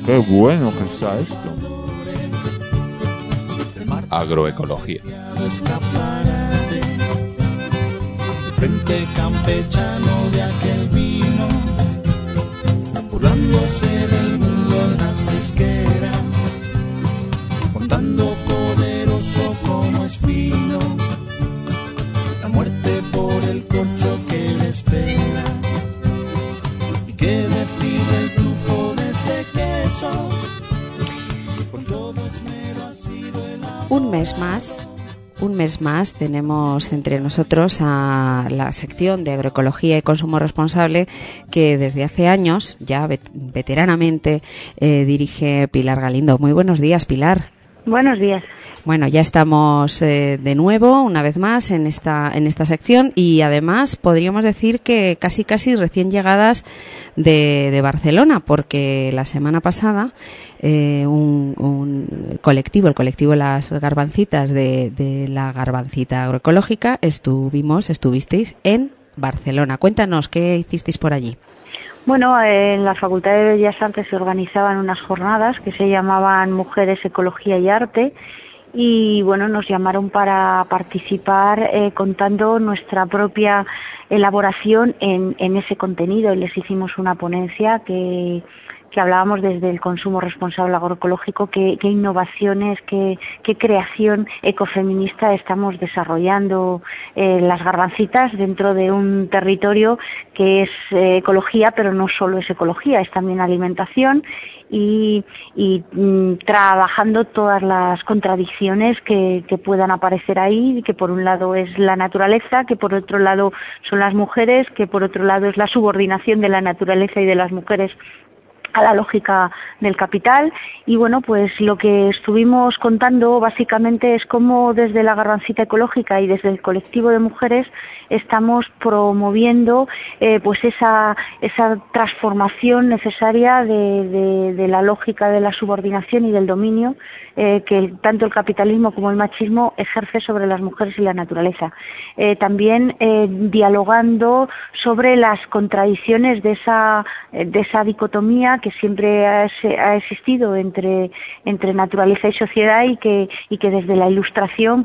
Qué bueno que está esto. Agroecología. Frente campechano de aquel vino, burlándose del mundo en la fresquera, contando poderoso como es fino, la muerte por el corcho que le espera. Y qué decir del trufo de ese queso, con todo esmero ha sido el amor. Un mes más tenemos entre nosotros a la sección de agroecología y consumo responsable que desde hace años, ya veteranamente, dirige Pilar Galindo. Muy buenos días, Pilar. Buenos días. Bueno, ya estamos de nuevo, una vez más, en esta sección y además podríamos decir que casi recién llegadas de Barcelona, porque la semana pasada un colectivo, el colectivo Las Garbancitas de la Garbancita Agroecológica, estuvisteis en Barcelona. Cuéntanos, ¿qué hicisteis por allí? Bueno, en la Facultad de Bellas Artes se organizaban unas jornadas que se llamaban Mujeres, Ecología y Arte y bueno, nos llamaron para participar contando nuestra propia elaboración en ese contenido y les hicimos una ponencia que hablábamos desde el consumo responsable agroecológico, qué innovaciones, qué creación ecofeminista estamos desarrollando las garbancitas dentro de un territorio que es ecología, pero no solo es ecología, es también alimentación y trabajando todas las contradicciones que puedan aparecer ahí, que por un lado es la naturaleza, que por otro lado son las mujeres, que por otro lado es la subordinación de la naturaleza y de las mujeres a la lógica del capital y bueno, pues lo que estuvimos contando básicamente es cómo desde la Garbancita Ecológica y desde el colectivo de mujeres estamos promoviendo pues esa transformación necesaria de la lógica de la subordinación y del dominio que tanto el capitalismo como el machismo ejerce sobre las mujeres y la naturaleza. También dialogando sobre las contradicciones de esa dicotomía que siempre ha existido entre naturaleza y sociedad y que desde la Ilustración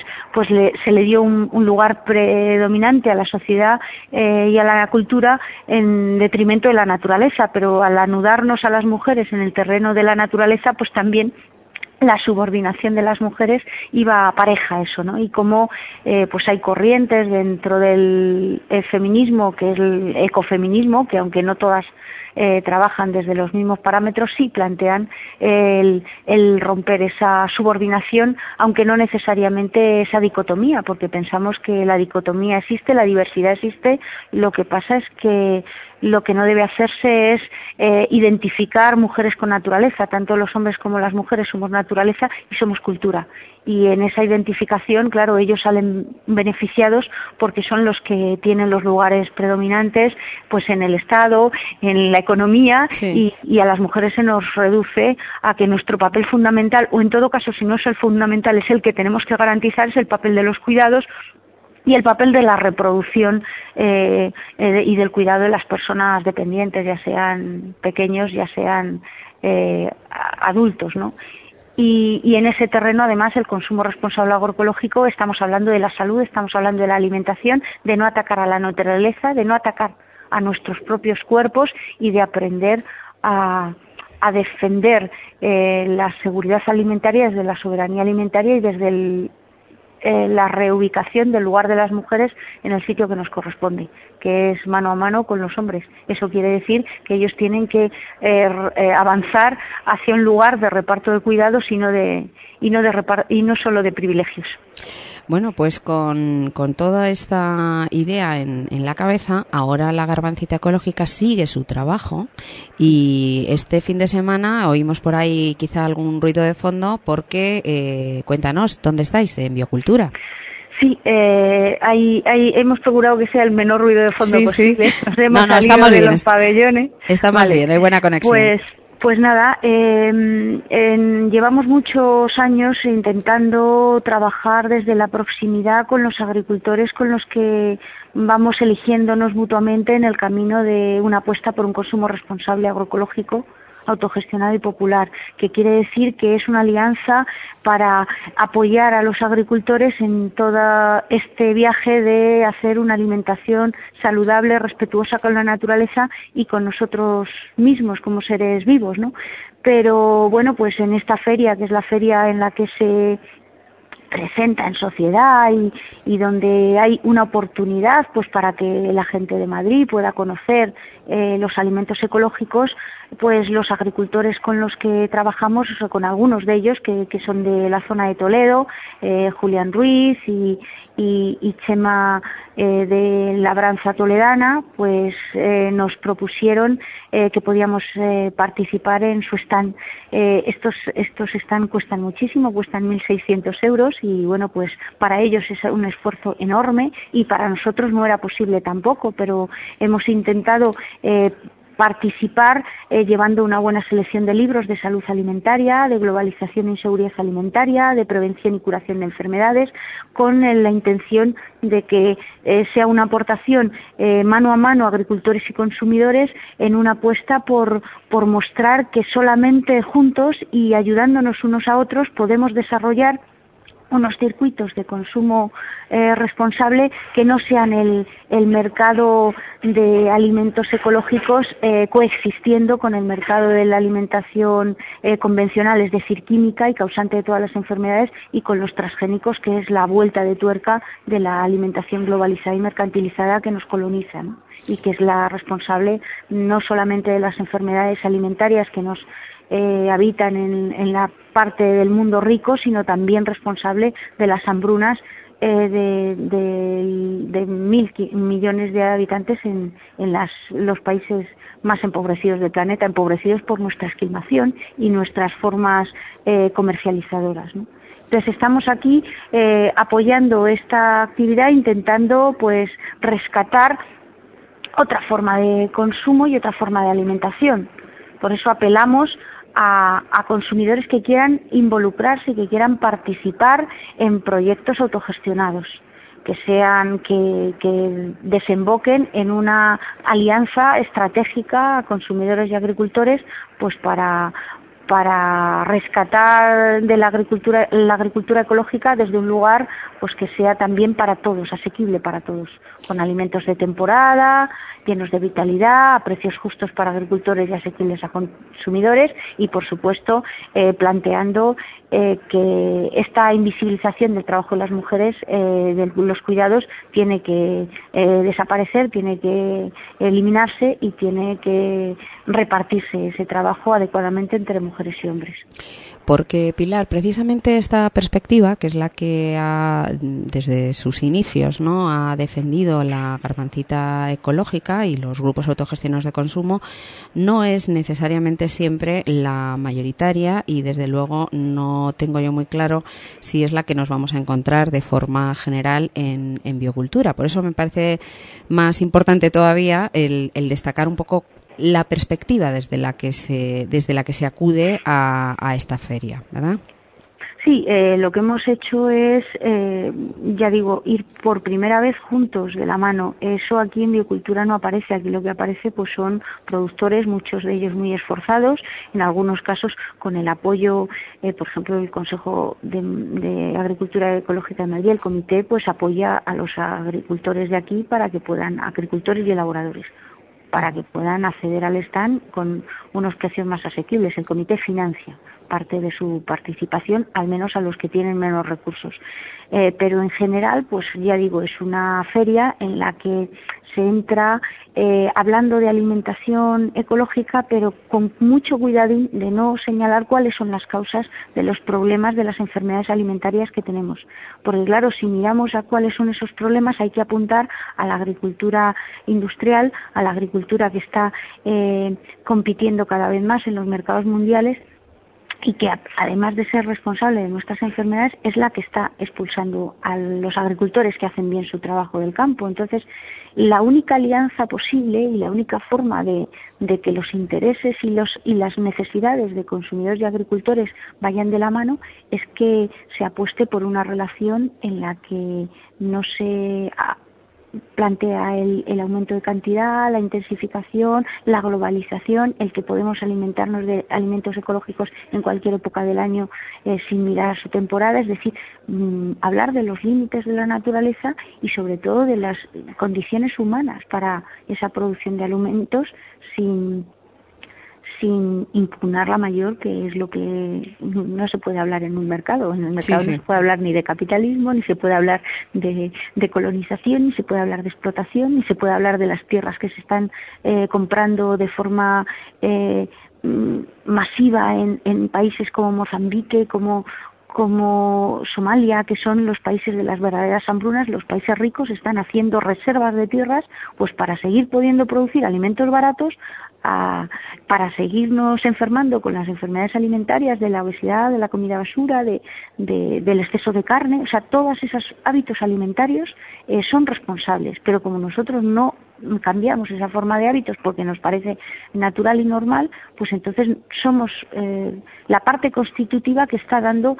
se le dio un lugar predominante a la sociedad y a la cultura en detrimento de la naturaleza, pero al anudarnos a las mujeres en el terreno de la naturaleza, pues también la subordinación de las mujeres iba pareja a eso, ¿no? Y cómo pues hay corrientes dentro del feminismo, que es el ecofeminismo, que aunque no todas trabajan desde los mismos parámetros, sí plantean el romper esa subordinación, aunque no necesariamente esa dicotomía, porque pensamos que la dicotomía existe, la diversidad existe, lo que pasa es que lo que no debe hacerse es identificar mujeres con naturaleza, tanto los hombres como las mujeres somos naturaleza y somos cultura. Y en esa identificación, claro, ellos salen beneficiados porque son los que tienen los lugares predominantes pues en el Estado, en la economía, sí. y a las mujeres se nos reduce a que nuestro papel fundamental, o en todo caso si no es el fundamental, es el que tenemos que garantizar, es el papel de los cuidados y el papel de la reproducción y del cuidado de las personas dependientes, ya sean pequeños, ya sean adultos, ¿no? Y en ese terreno, además, el consumo responsable agroecológico, estamos hablando de la salud, estamos hablando de la alimentación, de no atacar a la naturaleza, de no atacar a nuestros propios cuerpos y de aprender a defender la seguridad alimentaria desde la soberanía alimentaria y desde la reubicación del lugar de las mujeres en el sitio que nos corresponde, que es mano a mano con los hombres. Eso quiere decir que ellos tienen que avanzar hacia un lugar de reparto de cuidados y no solo de privilegios. Bueno, pues con toda esta idea en la cabeza, ahora la Garbancita Ecológica sigue su trabajo y este fin de semana oímos por ahí quizá algún ruido de fondo porque, cuéntanos, ¿dónde estáis? ¿En Biocultura? Sí, hemos procurado que sea el menor ruido de fondo posible. Sí. Nos hemos salido estamos de bien, los pabellones. Estamos bien, hay buena conexión. Pues nada, llevamos muchos años intentando trabajar desde la proximidad con los agricultores con los que vamos eligiéndonos mutuamente en el camino de una apuesta por un consumo responsable agroecológico autogestionado y popular, que quiere decir que es una alianza para apoyar a los agricultores en todo este viaje de hacer una alimentación saludable, respetuosa con la naturaleza y con nosotros mismos como seres vivos, ¿no? Pero bueno, pues en esta feria, que es la feria en la que se presenta en sociedad y donde hay una oportunidad pues para que la gente de Madrid pueda conocer los alimentos ecológicos, pues los agricultores con los que trabajamos, o sea, con algunos de ellos que son de la zona de Toledo, Julián Ruiz y Chema de Labranza Toledana, pues nos propusieron que podíamos participar en su stand. Estos stand cuestan muchísimo, cuestan 1.600 euros y bueno, pues para ellos es un esfuerzo enorme y para nosotros no era posible tampoco, pero hemos intentado participar llevando una buena selección de libros de salud alimentaria, de globalización y seguridad alimentaria, de prevención y curación de enfermedades, con la intención de que sea una aportación mano a mano a agricultores y consumidores en una apuesta por mostrar que solamente juntos y ayudándonos unos a otros podemos desarrollar unos circuitos de consumo responsable que no sean el mercado de alimentos ecológicos coexistiendo con el mercado de la alimentación convencional, es decir, química y causante de todas las enfermedades, y con los transgénicos, que es la vuelta de tuerca de la alimentación globalizada y mercantilizada que nos coloniza, ¿no? Y que es la responsable no solamente de las enfermedades alimentarias que nos habitan en la parte del mundo rico, sino también responsable de las hambrunas de 1.000 millones de habitantes en los países más empobrecidos del planeta, empobrecidos por nuestra esquilmación y nuestras formas comercializadoras, ¿no? Entonces estamos aquí apoyando esta actividad, intentando pues rescatar otra forma de consumo y otra forma de alimentación. Por eso apelamos a consumidores que quieran involucrarse y que quieran participar en proyectos autogestionados, que desemboquen en una alianza estratégica a consumidores y agricultores, pues para rescatar de la agricultura ecológica desde un lugar pues que sea también para todos, asequible para todos, con alimentos de temporada, llenos de vitalidad, a precios justos para agricultores y asequibles a consumidores, y por supuesto planteando que esta invisibilización del trabajo de las mujeres, de los cuidados, tiene que desaparecer, tiene que eliminarse y tiene que repartirse ese trabajo adecuadamente entre mujeres y hombres. Porque, Pilar, precisamente esta perspectiva, que es la que desde sus inicios, ¿no?, ha defendido la garbancita ecológica y los grupos autogestionados de consumo, no es necesariamente siempre la mayoritaria, y desde luego no tengo yo muy claro si es la que nos vamos a encontrar de forma general en biocultura. Por eso me parece más importante todavía el destacar un poco la perspectiva desde la que se acude a esta feria, ¿verdad? Sí, lo que hemos hecho es, ya digo, ir por primera vez juntos de la mano. Eso aquí en biocultura no aparece. Aquí lo que aparece pues son productores, muchos de ellos muy esforzados, en algunos casos con el apoyo, por ejemplo, del Consejo de Agricultura Ecológica de Madrid. El comité pues apoya a los agricultores de aquí para que puedan, agricultores y elaboradores, para que puedan acceder al stand con unos precios más asequibles. El comité financia parte de su participación, al menos a los que tienen menos recursos. Pero en general, pues ya digo, es una feria en la que se entra hablando de alimentación ecológica, pero con mucho cuidado de no señalar cuáles son las causas de los problemas de las enfermedades alimentarias que tenemos. Porque claro, si miramos a cuáles son esos problemas, hay que apuntar a la agricultura industrial, a la agricultura que está compitiendo cada vez más en los mercados mundiales, y que además de ser responsable de nuestras enfermedades es la que está expulsando a los agricultores que hacen bien su trabajo del campo. Entonces, la única alianza posible y la única forma de que los intereses y las necesidades de consumidores y agricultores vayan de la mano es que se apueste por una relación en la que no se plantea el aumento de cantidad, la intensificación, la globalización, el que podemos alimentarnos de alimentos ecológicos en cualquier época del año sin mirar su temporada, es decir, hablar de los límites de la naturaleza y sobre todo de las condiciones humanas para esa producción de alimentos sin impugnar la mayor, que es lo que no se puede hablar en un mercado. En el mercado no se puede hablar ni de capitalismo, ni se puede hablar de colonización, ni se puede hablar de explotación, ni se puede hablar de las tierras que se están comprando de forma masiva en países como Mozambique, como Somalia, que son los países de las verdaderas hambrunas. Los países ricos están haciendo reservas de tierras pues para seguir pudiendo producir alimentos baratos, para seguirnos enfermando con las enfermedades alimentarias, de la obesidad, de la comida basura, del exceso de carne. O sea, todos esos hábitos alimentarios son responsables, pero como nosotros no cambiamos esa forma de hábitos porque nos parece natural y normal, pues entonces somos la parte constitutiva que está dando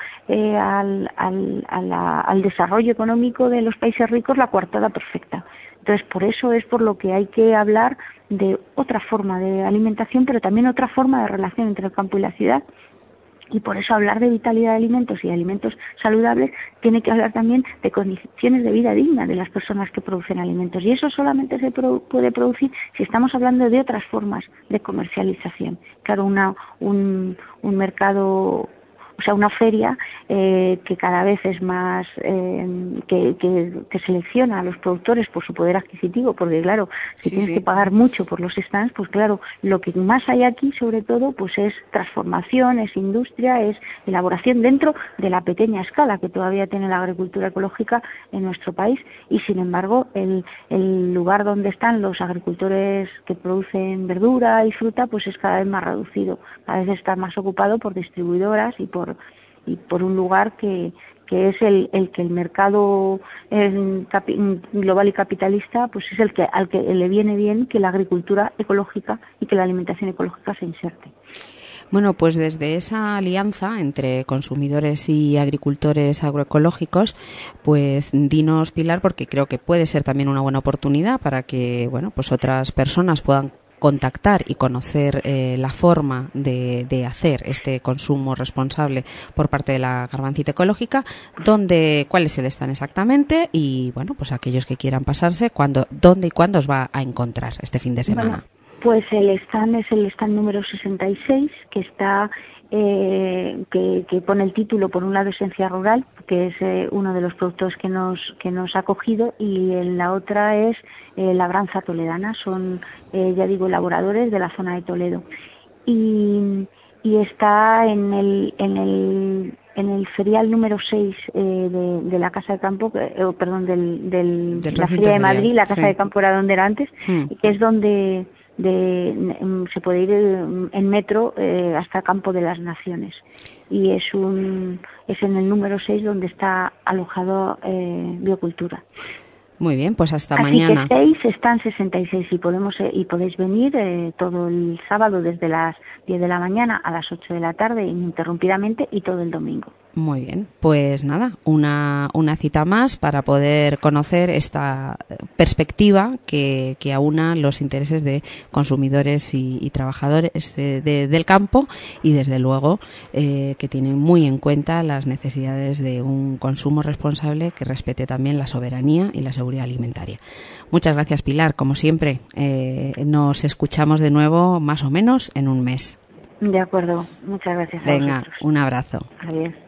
al desarrollo económico de los países ricos la coartada perfecta. Entonces, por eso es por lo que hay que hablar de otra forma de alimentación, pero también otra forma de relación entre el campo y la ciudad. Y por eso hablar de vitalidad de alimentos y de alimentos saludables tiene que hablar también de condiciones de vida digna de las personas que producen alimentos. Y eso solamente se puede producir si estamos hablando de otras formas de comercialización. Claro, un mercado, o sea, una feria que cada vez es más que selecciona a los productores por su poder adquisitivo, porque claro, si tienes que pagar mucho por los stands, pues claro, lo que más hay aquí sobre todo pues es transformación, es industria, es elaboración dentro de la pequeña escala que todavía tiene la agricultura ecológica en nuestro país. Y sin embargo el lugar donde están los agricultores que producen verdura y fruta pues es cada vez más reducido, cada vez está más ocupado por distribuidoras y por un lugar que es el que el mercado global y capitalista pues es al que le viene bien que la agricultura ecológica y que la alimentación ecológica se inserte. Bueno, pues desde esa alianza entre consumidores y agricultores agroecológicos, pues dinos, Pilar, porque creo que puede ser también una buena oportunidad para que, bueno, pues otras personas puedan contactar y conocer la forma de hacer este consumo responsable por parte de la Garbancita Ecológica, cuáles están exactamente y, bueno, pues aquellos que quieran pasarse, dónde y cuándo os va a encontrar este fin de semana. Bueno, pues el stand es el stand número 66, que está que pone el título, por un lado, Esencia Rural, que es uno de los productos que nos ha acogido, y en la otra es Labranza Toledana. Son, ya digo, elaboradores de la zona de Toledo. Y está en el ferial número 6 de la Casa de Campo, de la Feria de Madrid. La Casa de Campo era donde era antes, que es donde se puede ir en metro hasta el Campo de las Naciones, y es en el número 6 donde está alojado Biocultura. Muy bien, pues hasta Así mañana. Que 6 están 66 y podéis venir todo el sábado desde las 10 de la mañana a las 8 de la tarde ininterrumpidamente, y todo el domingo. Muy bien, pues nada, una cita más para poder conocer esta perspectiva que aúna los intereses de consumidores y trabajadores del campo, y desde luego que tienen muy en cuenta las necesidades de un consumo responsable que respete también la soberanía y la seguridad alimentaria. Muchas gracias, Pilar, como siempre. Nos escuchamos de nuevo más o menos en un mes. De acuerdo, muchas gracias. Venga, un abrazo. Adiós.